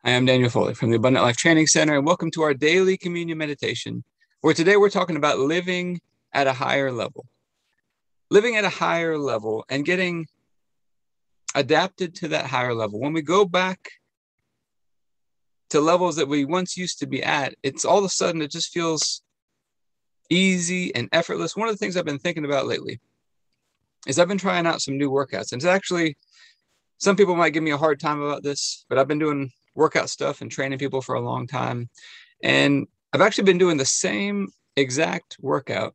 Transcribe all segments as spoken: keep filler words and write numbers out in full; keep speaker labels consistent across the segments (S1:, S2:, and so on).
S1: I am Daniel Foley from the Abundant Life Training Center, and welcome to our daily communion meditation, where today we're talking about living at a higher level. Living at a higher level and getting adapted to that higher level. When we go back to levels that we once used to be at, it's all of a sudden, it just feels easy and effortless. One of the things I've been thinking about lately is I've been trying out some new workouts. And it's actually, some people might give me a hard time about this, but I've been doing workout stuff and training people for a long time. And I've actually been doing the same exact workout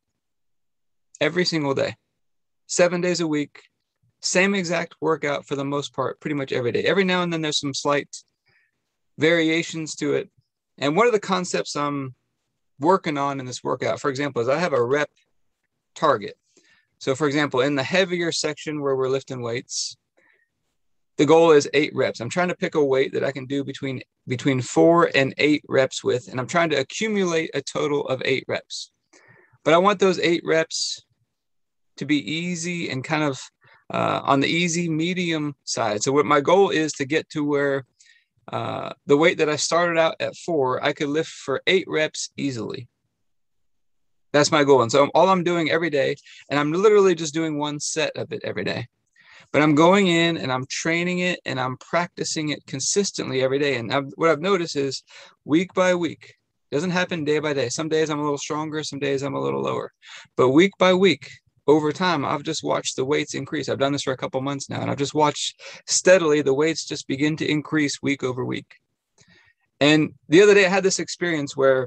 S1: every single day, seven days a week, same exact workout for the most part, pretty much every day. Every now and then there's some slight variations to it. And one of the concepts I'm working on in this workout, for example, is I have a rep target. So for example, in the heavier section where we're lifting weights, the goal is eight reps. I'm trying to pick a weight that I can do between, between four and eight reps with, and I'm trying to accumulate a total of eight reps. But I want those eight reps to be easy and kind of uh, on the easy medium side. So what my goal is to get to where uh, the weight that I started out at four, I could lift for eight reps easily. That's my goal. And so all I'm doing every day, and I'm literally just doing one set of it every day. But I'm going in and I'm training it and I'm practicing it consistently every day. And I've, what I've noticed is week by week, it doesn't happen day by day. Some days I'm a little stronger, some days I'm a little lower. But week by week, over time, I've just watched the weights increase. I've done this for a couple months now, and I've just watched steadily the weights just begin to increase week over week. And the other day I had this experience where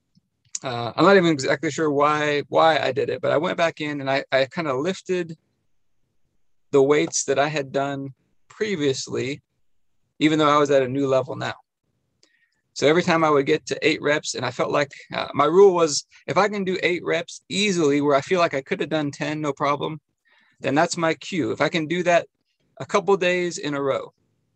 S1: uh, I'm not even exactly sure why, why I did it, but I went back in and I, I kind of lifted the weights that I had done previously, even though I was at a new level now. So every time I would get to eight reps, and I felt like uh, my rule was, if I can do eight reps easily, where I feel like I could have done ten, no problem, then that's my cue. If I can do that a couple days in a row,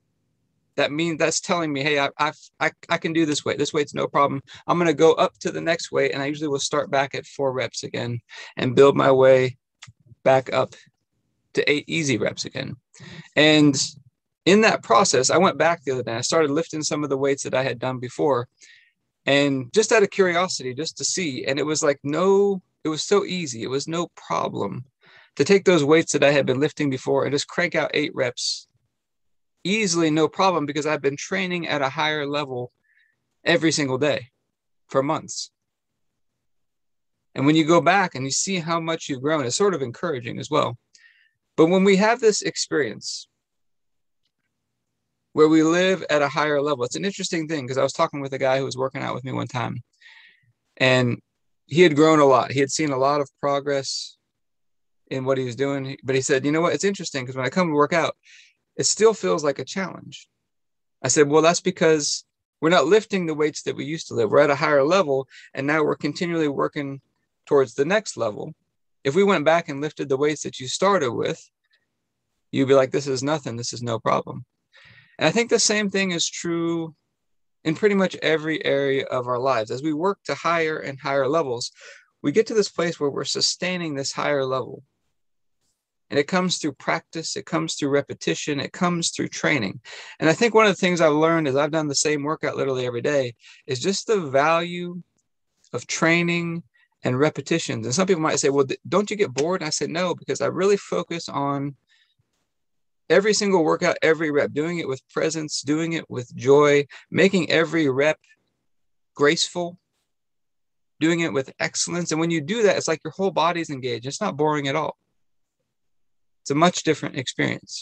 S1: that means that's telling me, hey, I, I, I, I can do this weight. This weight's no problem. I'm going to go up to the next weight, and I usually will start back at four reps again and build my way back up to eight easy reps again. And in that process, I went back the other day. I started lifting some of the weights that I had done before, and just out of curiosity, just to see. And it was like, no, it was so easy. It was no problem to take those weights that I had been lifting before and just crank out eight reps easily, no problem, because I've been training at a higher level every single day for months. And when you go back and you see how much you've grown, it's sort of encouraging as well. But when we have this experience where we live at a higher level, it's an interesting thing, because I was talking with a guy who was working out with me one time, and he had grown a lot. He had seen a lot of progress in what he was doing. But he said, you know what, it's interesting, because when I come to work out, it still feels like a challenge. I said, well, that's because we're not lifting the weights that we used to lift. We're at a higher level, and now we're continually working towards the next level. If we went back and lifted the weights that you started with, you'd be like, this is nothing. This is no problem. And I think the same thing is true in pretty much every area of our lives. As we work to higher and higher levels, we get to this place where we're sustaining this higher level. And it comes through practice. It comes through repetition. It comes through training. And I think one of the things I've learned as I've done the same workout literally every day is just the value of training and repetitions. And some people might say, well, don't you get bored? And I said, no, because I really focus on every single workout, every rep, doing it with presence, doing it with joy, making every rep graceful, doing it with excellence. And when you do that, it's like your whole body's engaged. It's not boring at all. It's a much different experience.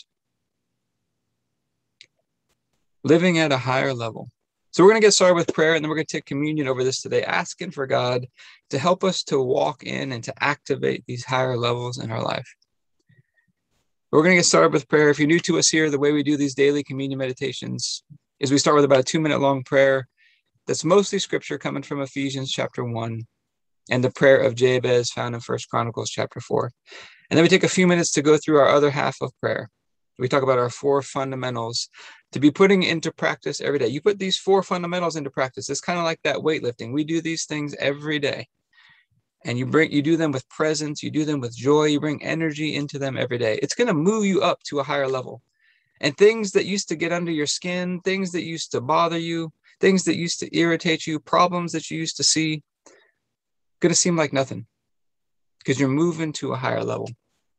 S1: Living at a higher level. So we're going to get started with prayer, and then we're going to take communion over this today, asking for God to help us to walk in and to activate these higher levels in our life. We're going to get started with prayer. If you're new to us here, the way we do these daily communion meditations is we start with about a two minute long prayer that's mostly scripture coming from Ephesians chapter one and the prayer of Jabez found in First Chronicles chapter four. And then we take a few minutes to go through our other half of prayer. We talk about our four fundamentals to be putting into practice every day. You put these four fundamentals into practice. It's kind of like that weightlifting. We do these things every day. And you bring, you do them with presence, you do them with joy, you bring energy into them every day. It's going to move you up to a higher level. And things that used to get under your skin, things that used to bother you, things that used to irritate you, problems that you used to see, going to seem like nothing because you're moving to a higher level.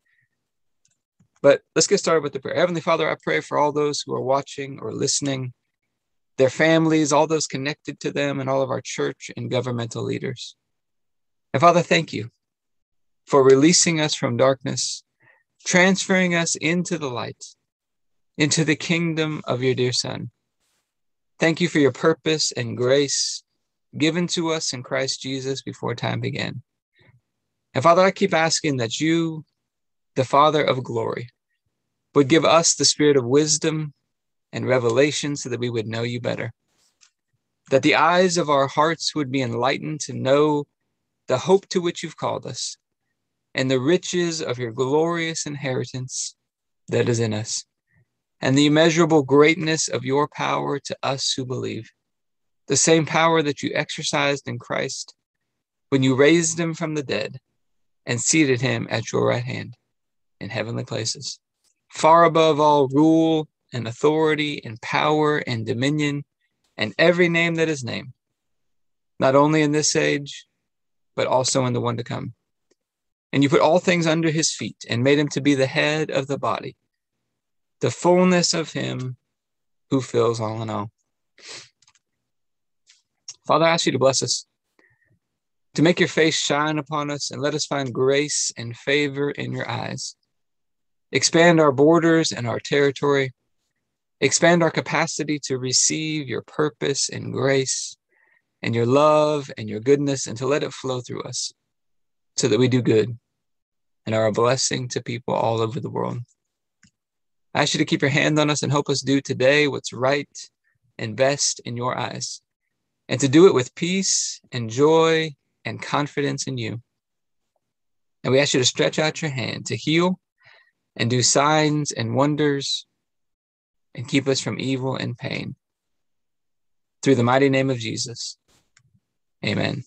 S1: But let's get started with the prayer. Heavenly Father, I pray for all those who are watching or listening, their families, all those connected to them, and all of our church and governmental leaders. And Father, thank you for releasing us from darkness, transferring us into the light, into the kingdom of your dear Son. Thank you for your purpose and grace given to us in Christ Jesus before time began. And Father, I keep asking that you, the Father of glory, would give us the spirit of wisdom and revelation so that we would know you better, that the eyes of our hearts would be enlightened to know the hope to which you've called us and the riches of your glorious inheritance that is in us, and the immeasurable greatness of your power to us who believe, the same power that you exercised in Christ when you raised him from the dead and seated him at your right hand in heavenly places, far above all rule and authority and power and dominion and every name that is named, not only in this age, but also in the one to come. And you put all things under his feet and made him to be the head of the body, the fullness of him who fills all in all. Father, I ask you to bless us, to make your face shine upon us and let us find grace and favor in your eyes. Expand our borders and our territory. Expand our capacity to receive your purpose and grace and your love and your goodness, and to let it flow through us so that we do good and are a blessing to people all over the world. I ask you to keep your hand on us and help us do today what's right and best in your eyes, and to do it with peace and joy and confidence in you. And we ask you to stretch out your hand to heal and do signs and wonders and keep us from evil and pain. Through the mighty name of Jesus. Amen.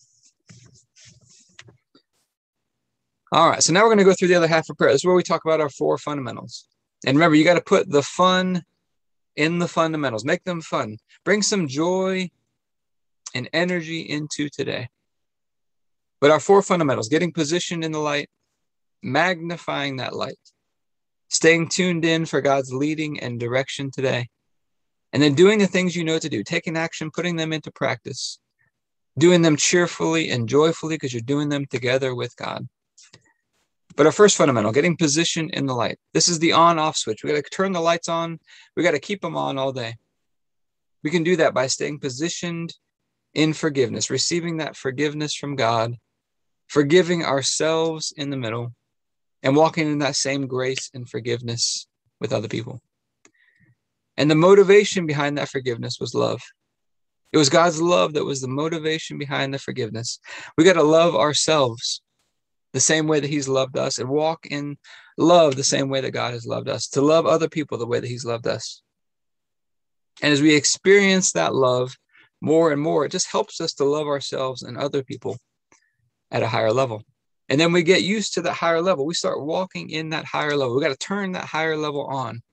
S1: All right, so now we're going to go through the other half of prayer. This is where we talk about our four fundamentals. And remember, you got to put the fun in the fundamentals. Make them fun. Bring some joy and energy into today. But our four fundamentals: getting positioned in the light, magnifying that light, staying tuned in for God's leading and direction today, and then doing the things you know to do, taking action, putting them into practice, doing them cheerfully and joyfully because you're doing them together with God. But our first fundamental, getting positioned in the light. This is the on-off switch. We got to turn the lights on. We got to keep them on all day. We can do that by staying positioned in forgiveness, receiving that forgiveness from God, forgiving ourselves in the middle, and walking in that same grace and forgiveness with other people. And the motivation behind that forgiveness was love. It was God's love that was the motivation behind the forgiveness. We got to love ourselves the same way that he's loved us, and walk in love the same way that God has loved us, to love other people the way that he's loved us. And as we experience that love more and more, it just helps us to love ourselves and other people at a higher level. And then we get used to that higher level. We start walking in that higher level. We got to turn that higher level on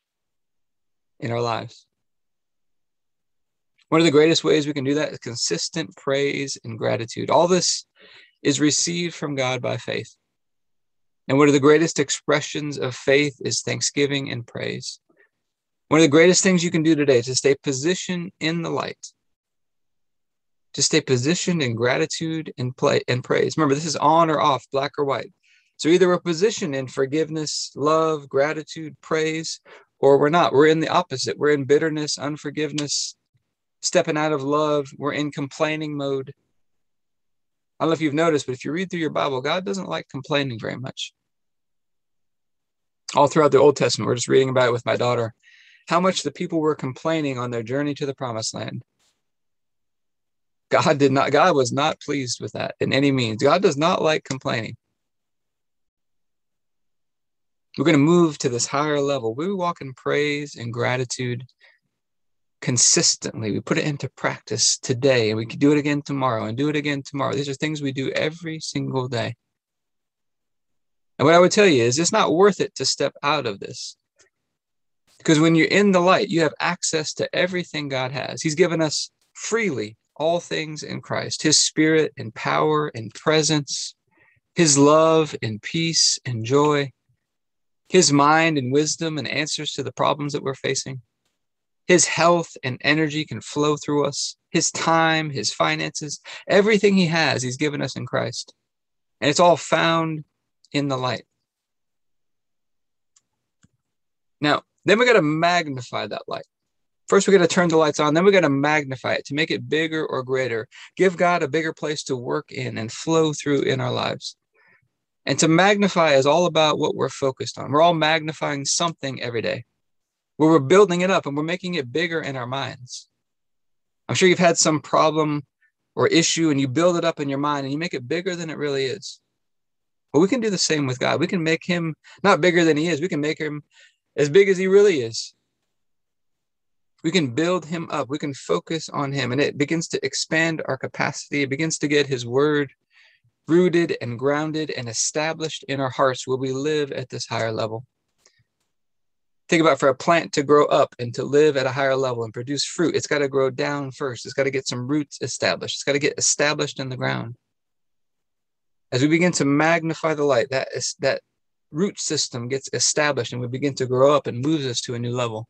S1: in our lives. One of the greatest ways we can do that is consistent praise and gratitude. All this is received from God by faith. And one of the greatest expressions of faith is thanksgiving and praise. One of the greatest things you can do today is to stay positioned in the light, to stay positioned in gratitude and play and praise. Remember, this is on or off, black or white. So either we're positioned in forgiveness, love, gratitude, praise, or we're not. We're in the opposite. We're in bitterness, unforgiveness, stepping out of love. We're in complaining mode. I don't know if you've noticed, but if you read through your Bible, God doesn't like complaining very much. All throughout the Old Testament, we're just reading about it with my daughter, how much the people were complaining on their journey to the promised land. God did not, God was not pleased with that in any means. God does not like complaining. We're going to move to this higher level. We walk in praise and gratitude consistently. We put it into practice today, and we can do it again tomorrow and do it again tomorrow. These are things we do every single day. And what I would tell you is it's not worth it to step out of this. Because when you're in the light, you have access to everything God has. He's given us freely all things in Christ, his spirit and power and presence, his love and peace and joy, his mind and wisdom and answers to the problems that we're facing. His health and energy can flow through us. His time, his finances, everything he has, he's given us in Christ. And it's all found in the light. Now, then we got to magnify that light. First, we got to turn the lights on. Then we got to magnify it to make it bigger or greater. Give God a bigger place to work in and flow through in our lives. And to magnify is all about what we're focused on. We're all magnifying something every day, where we're building it up and we're making it bigger in our minds. I'm sure you've had some problem or issue and you build it up in your mind and you make it bigger than it really is. Well, we can do the same with God. We can make him not bigger than he is. We can make him as big as he really is. We can build him up. We can focus on him, and it begins to expand our capacity. It begins to get his word rooted and grounded and established in our hearts where we live at this higher level. Think about for a plant to grow up and to live at a higher level and produce fruit, it's got to grow down first. It's got to get some roots established. It's got to get established in the ground. As we begin to magnify the light, that is, that root system gets established and we begin to grow up and moves us to a new level.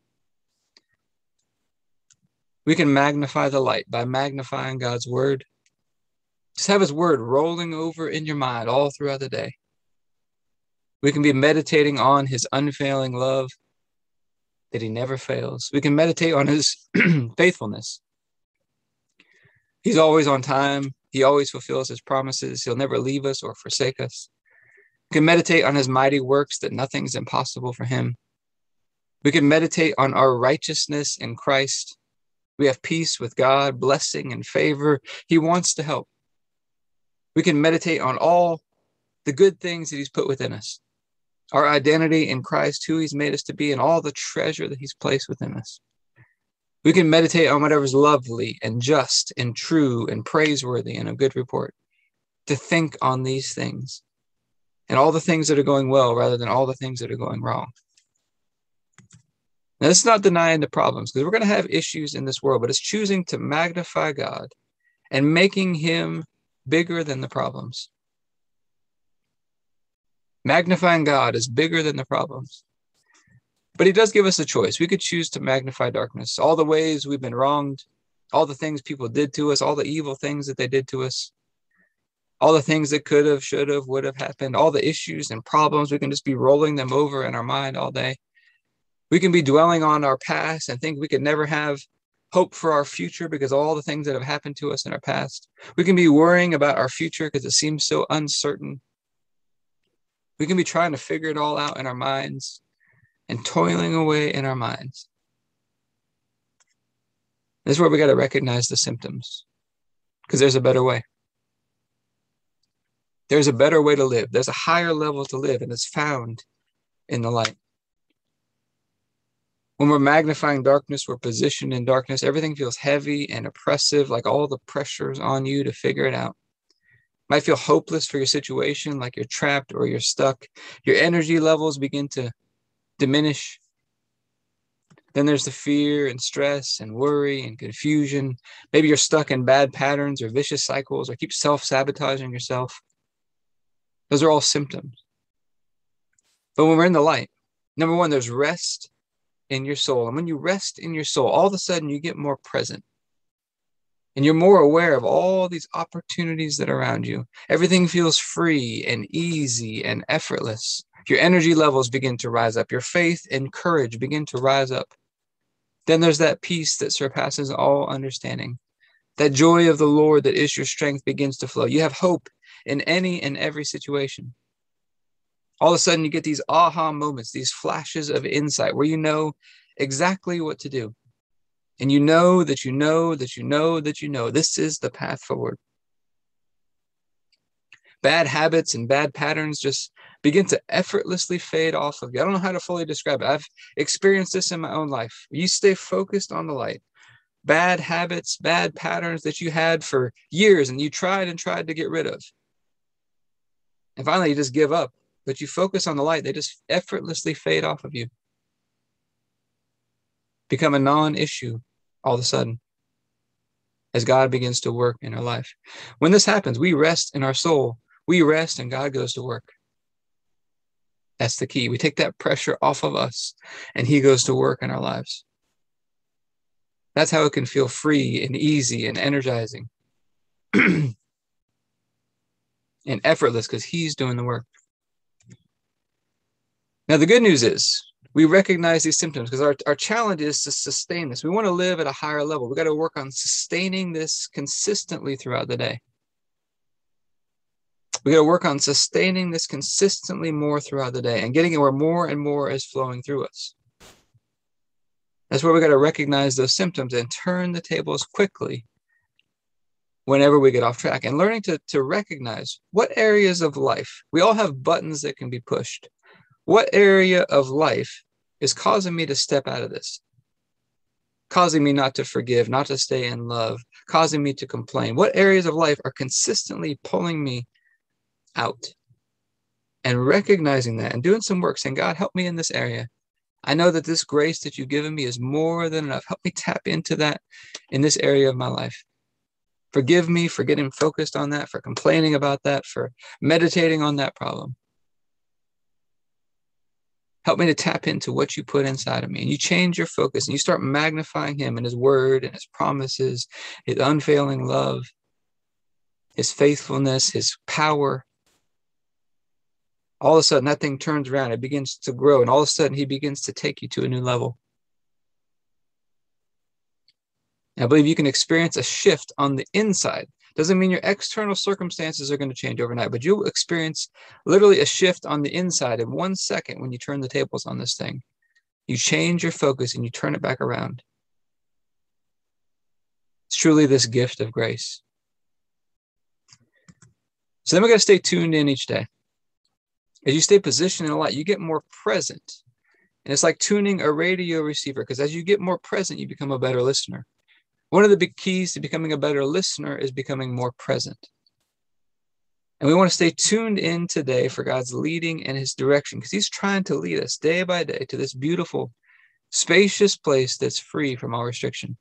S1: We can magnify the light by magnifying God's word. Just have his word rolling over in your mind all throughout the day. We can be meditating on his unfailing love, that he never fails. We can meditate on his faithfulness. He's always on time. He always fulfills his promises. He'll never leave us or forsake us. We can meditate on his mighty works, that nothing's impossible for him. We can meditate on our righteousness in Christ. We have peace with God, blessing and favor. He wants to help. We can meditate on all the good things that he's put within us, our identity in Christ, who he's made us to be, and all the treasure that he's placed within us. We can meditate on whatever's lovely and just and true and praiseworthy and a good report, to think on these things and all the things that are going well rather than all the things that are going wrong. Now, this is not denying the problems, because we're going to have issues in this world, but it's choosing to magnify God and making him bigger than the problems. Magnifying God is bigger than the problems. But he does give us a choice. We could choose to magnify darkness, all the ways we've been wronged, all the things people did to us, all the evil things that they did to us, all the things that could have, should have, would have happened, all the issues and problems. We can just be rolling them over in our mind all day. We can be dwelling on our past and think we could never have hope for our future because of all the things that have happened to us in our past. We can be worrying about our future because it seems so uncertain. We can be trying to figure it all out in our minds and toiling away in our minds. This is where we got to recognize the symptoms, because there's a better way. There's a better way to live. There's a higher level to live, and it's found in the light. When we're magnifying darkness, we're positioned in darkness. Everything feels heavy and oppressive, like all the pressure's on you to figure it out. Might feel hopeless for your situation, like you're trapped or you're stuck. Your energy levels begin to diminish. Then there's the fear and stress and worry and confusion. Maybe you're stuck in bad patterns or vicious cycles or keep self-sabotaging yourself. Those are all symptoms. But when we're in the light, number one, there's rest in your soul. And when you rest in your soul, all of a sudden you get more present. And you're more aware of all these opportunities that are around you. Everything feels free and easy and effortless. Your energy levels begin to rise up. Your faith and courage begin to rise up. Then there's that peace that surpasses all understanding. That joy of the Lord that is your strength begins to flow. You have hope in any and every situation. All of a sudden you get these aha moments, these flashes of insight where you know exactly what to do. And you know that you know that you know that you know this is the path forward. Bad habits and bad patterns just begin to effortlessly fade off of you. I don't know how to fully describe it. I've experienced this in my own life. You stay focused on the light. Bad habits, bad patterns that you had for years and you tried and tried to get rid of. And finally you just give up. But you focus on the light, they just effortlessly fade off of you. become a non-issue all of a sudden as God begins to work in our life. When this happens, we rest in our soul. We rest and God goes to work. That's the key. We take that pressure off of us and he goes to work in our lives. That's how it can feel free and easy and energizing and effortless, because he's doing the work. Now, the good news is we recognize these symptoms, because our, our challenge is to sustain this. We want to live at a higher level. We got to work on sustaining this consistently throughout the day. We got to work on sustaining this consistently more throughout the day and getting it where more and more is flowing through us. That's where we got to recognize those symptoms and turn the tables quickly whenever we get off track, and learning to, to recognize what areas of life, we all have buttons that can be pushed. What area of life is causing me to step out of this? Causing me not to forgive, not to stay in love, causing me to complain? What areas of life are consistently pulling me out? And recognizing that and doing some work, saying, God, help me in this area. I know that this grace that you've given me is more than enough. Help me tap into that in this area of my life. Forgive me for getting focused on that, for complaining about that, for meditating on that problem. Help me to tap into what you put inside of me. And you change your focus and you start magnifying him and his word and his promises, his unfailing love, his faithfulness, his power. All of a sudden, that thing turns around. It begins to grow. And all of a sudden, he begins to take you to a new level. I believe you can experience a shift on the inside. Doesn't mean your external circumstances are going to change overnight, but you'll experience literally a shift on the inside in one second when you turn the tables on this thing. You change your focus and you turn it back around. It's truly this gift of grace. So then we got to stay tuned in each day. As you stay positioned in a lot, you get more present. And it's like tuning a radio receiver, because as you get more present, you become a better listener. One of the big keys to becoming a better listener is becoming more present. And we want to stay tuned in today for God's leading and his direction, because he's trying to lead us day by day to this beautiful, spacious place that's free from all restriction.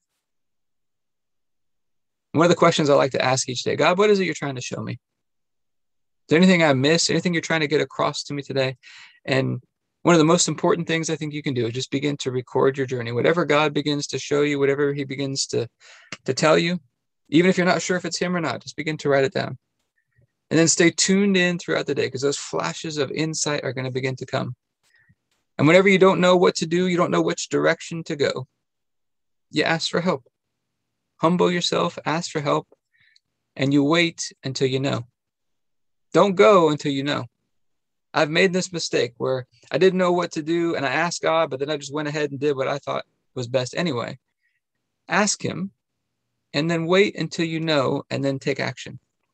S1: One of the questions I like to ask each day, God, what is it you're trying to show me? Is there anything I missed? Anything you're trying to get across to me today? And one of the most important things I think you can do is just begin to record your journey. Whatever God begins to show you, whatever he begins to, to tell you, even if you're not sure if it's him or not, just begin to write it down. And then stay tuned in throughout the day, because those flashes of insight are going to begin to come. And whenever you don't know what to do, you don't know which direction to go, you ask for help. Humble yourself, ask for help, and you wait until you know. Don't go until you know. I've made this mistake where I didn't know what to do and I asked God, but then I just went ahead and did what I thought was best anyway. Ask him and then wait until you know, and then take action.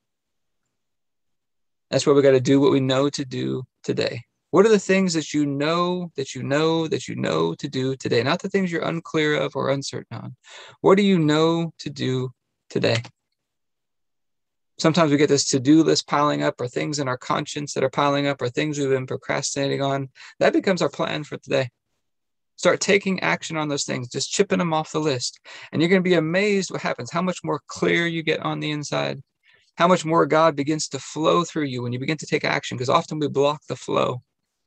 S1: That's why we got to do what we know to do today. What are the things that you know, that you know, that you know to do today? Not the things you're unclear of or uncertain on. What do you know to do today? Sometimes we get this to-do list piling up, or things in our conscience that are piling up, or things we've been procrastinating on. That becomes our plan for today. Start taking action on those things, just chipping them off the list. And you're going to be amazed what happens, how much more clear you get on the inside, how much more God begins to flow through you when you begin to take action, because often we block the flow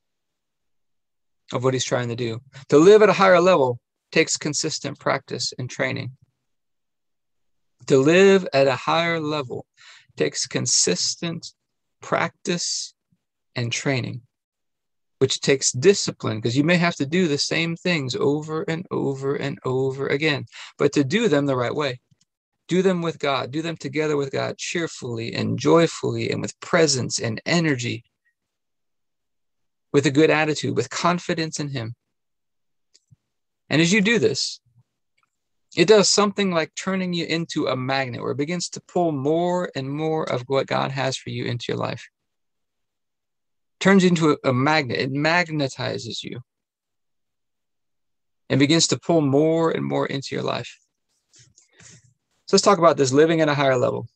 S1: of what he's trying to do. To live at a higher level takes consistent practice and training. To live at a higher level takes consistent practice and training, which takes discipline, because you may have to do the same things over and over and over again, but to do them the right way. Do them with God. Do them together with God, cheerfully and joyfully, and with presence and energy, with a good attitude, with confidence in him. And as you do this, it does something like turning you into a magnet, where it begins to pull more and more of what God has for you into your life. Turns into a, a magnet. It magnetizes you and begins to pull more and more into your life. So let's talk about this, living at a higher level.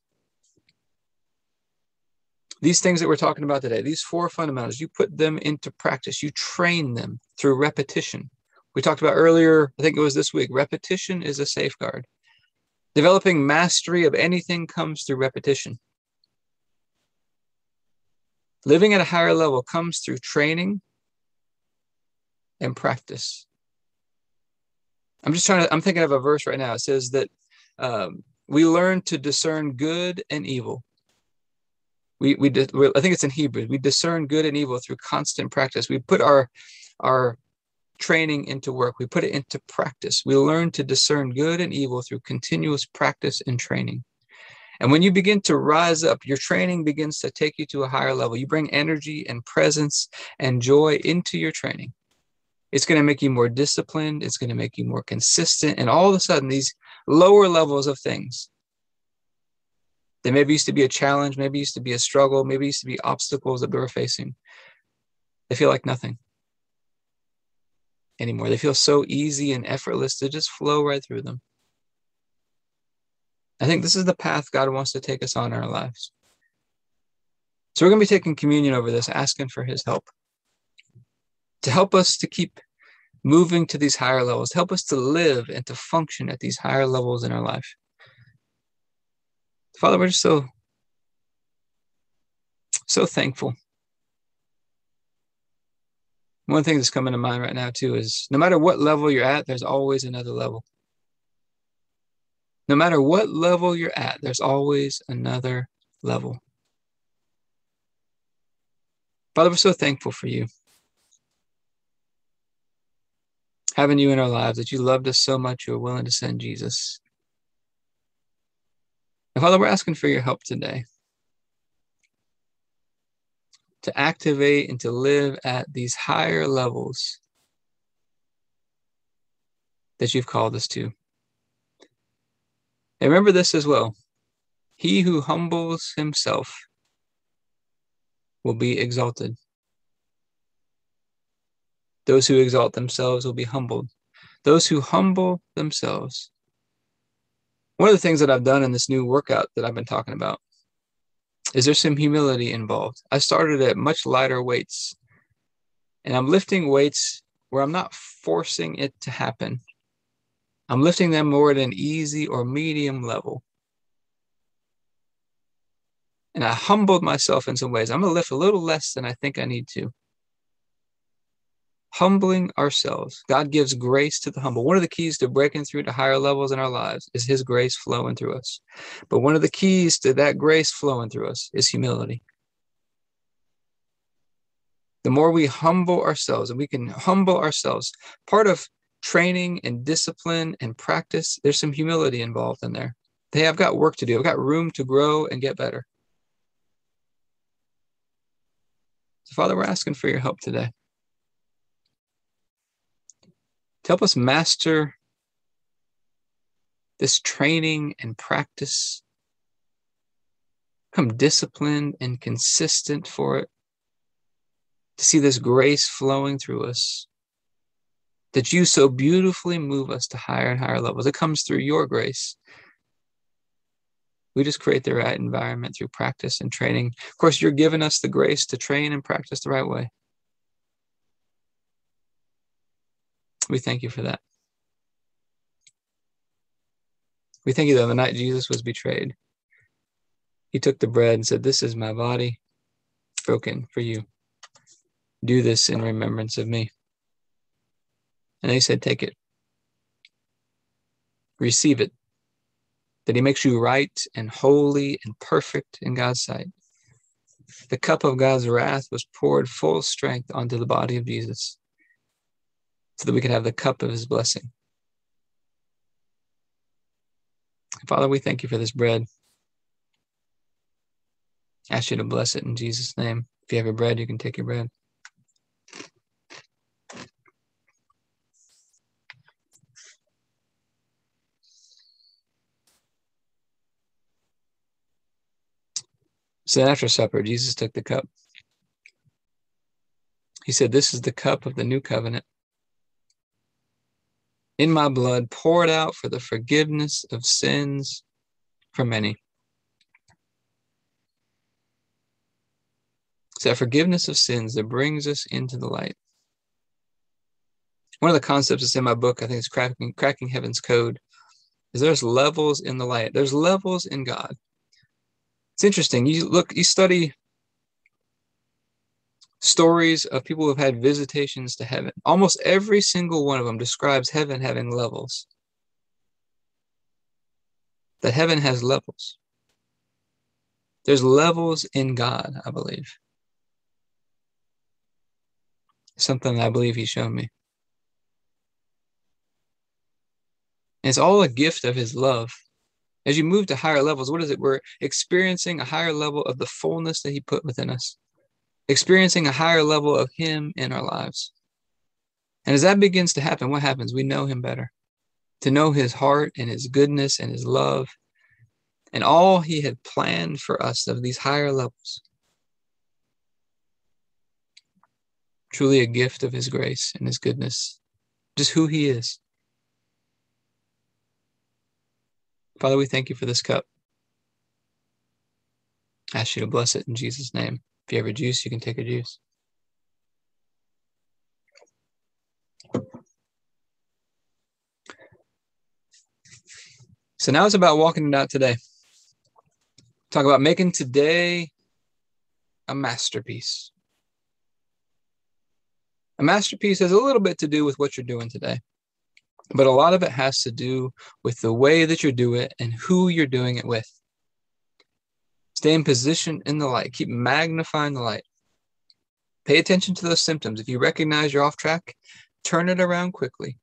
S1: These things that we're talking about today, these four fundamentals, you put them into practice. You train them through repetition. We talked about earlier, I think it was this week, repetition is a safeguard. Developing mastery of anything comes through repetition. Living at a higher level comes through training and practice. I'm just trying to, I'm thinking of a verse right now. It says that um, we learn to discern good and evil. We, we, I think it's in Hebrews. We discern good and evil through constant practice. We put our, our training into work. We put it into practice. We learn to discern good and evil through continuous practice and training. And when you begin to rise up, your training begins to take you to a higher level. You bring energy and presence and joy into your training. It's going to make you more disciplined. It's going to make you more consistent. And all of a sudden, these lower levels of things that maybe used to be a challenge, maybe used to be a struggle, maybe used to be obstacles that we were facing, they feel like nothing anymore. They feel so easy and effortless to just flow right through them. I think this is the path God wants to take us on in our lives. So we're going to be taking communion over this, asking for his help to help us to keep moving to these higher levels, help us to live and to function at these higher levels in our life. Father, we're just so, so thankful. One thing that's coming to mind right now too is no matter what level you're at, there's always another level. No matter what level you're at, there's always another level. Father, we're so thankful for you. Having you in our lives, that you loved us so much, you were willing to send Jesus. And Father, we're asking for your help today to activate and to live at these higher levels that you've called us to. And remember this as well. He who humbles himself will be exalted. Those who exalt themselves will be humbled. Those who humble themselves. One of the things that I've done in this new workout that I've been talking about is there's some humility involved. I started at much lighter weights, and I'm lifting weights where I'm not forcing it to happen. I'm lifting them more at an easy or medium level. And I humbled myself in some ways. I'm going to lift a little less than I think I need to. Humbling ourselves. God gives grace to the humble. One of the keys to breaking through to higher levels in our lives is his grace flowing through us. But one of the keys to that grace flowing through us is humility. The more we humble ourselves, and we can humble ourselves, part of training and discipline and practice, there's some humility involved in there. Hey, I've got work to do. I've got room to grow and get better. So, Father, we're asking for your help today to help us master this training and practice, become disciplined and consistent for it, to see this grace flowing through us, that you so beautifully move us to higher and higher levels. It comes through your grace. We just create the right environment through practice and training. Of course, you're giving us the grace to train and practice the right way. We thank you for that. We thank you that on the night Jesus was betrayed, he took the bread and said, "This is my body broken for you. Do this in remembrance of me." And he said, "Take it. Receive it." That he makes you right and holy and perfect in God's sight. The cup of God's wrath was poured full strength onto the body of Jesus so that we could have the cup of his blessing. Father, we thank you for this bread. I ask you to bless it in Jesus' name. If you have your bread, you can take your bread. So then after supper, Jesus took the cup. He said, "This is the cup of the new covenant in my blood, poured out for the forgiveness of sins for many." It's that forgiveness of sins that brings us into the light. One of the concepts that's in my book, I think it's cracking, cracking Heaven's Code, is there's levels in the light. There's levels in God. It's interesting. You look, you study stories of people who have had visitations to heaven. Almost every single one of them describes heaven having levels. That heaven has levels. There's levels in God, I believe. Something I believe he's shown me. And it's all a gift of his love. As you move to higher levels, what is it? We're experiencing a higher level of the fullness that he put within us. Experiencing a higher level of him in our lives. And as that begins to happen, what happens? We know him better. To know his heart and his goodness and his love and all he had planned for us of these higher levels. Truly a gift of his grace and his goodness. Just who he is. Father, we thank you for this cup. I ask you to bless it in Jesus' name. If you have a juice, you can take a juice. So now it's about walking it out today. Talk about making today a masterpiece. A masterpiece has a little bit to do with what you're doing today, but a lot of it has to do with the way that you do it and who you're doing it with. Stay in position in the light. Keep magnifying the light. Pay attention to those symptoms. If you recognize you're off track, turn it around quickly.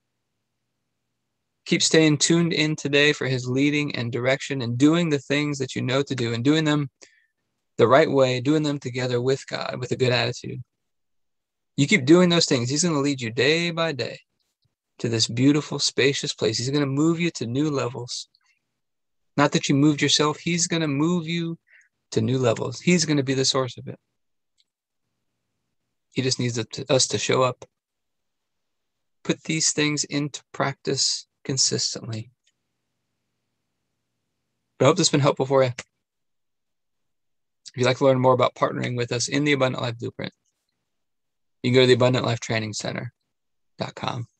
S1: Keep staying tuned in today for his leading and direction and doing the things that you know to do and doing them the right way, doing them together with God, with a good attitude. You keep doing those things. He's going to lead you day by day to this beautiful, spacious place. He's going to move you to new levels. Not that you moved yourself. He's going to move you to new levels. He's going to be the source of it. He just needs us to show up. Put these things into practice consistently. But I hope this has been helpful for you. If you'd like to learn more about partnering with us in the Abundant Life Blueprint, you can go to the abundant life training center dot com.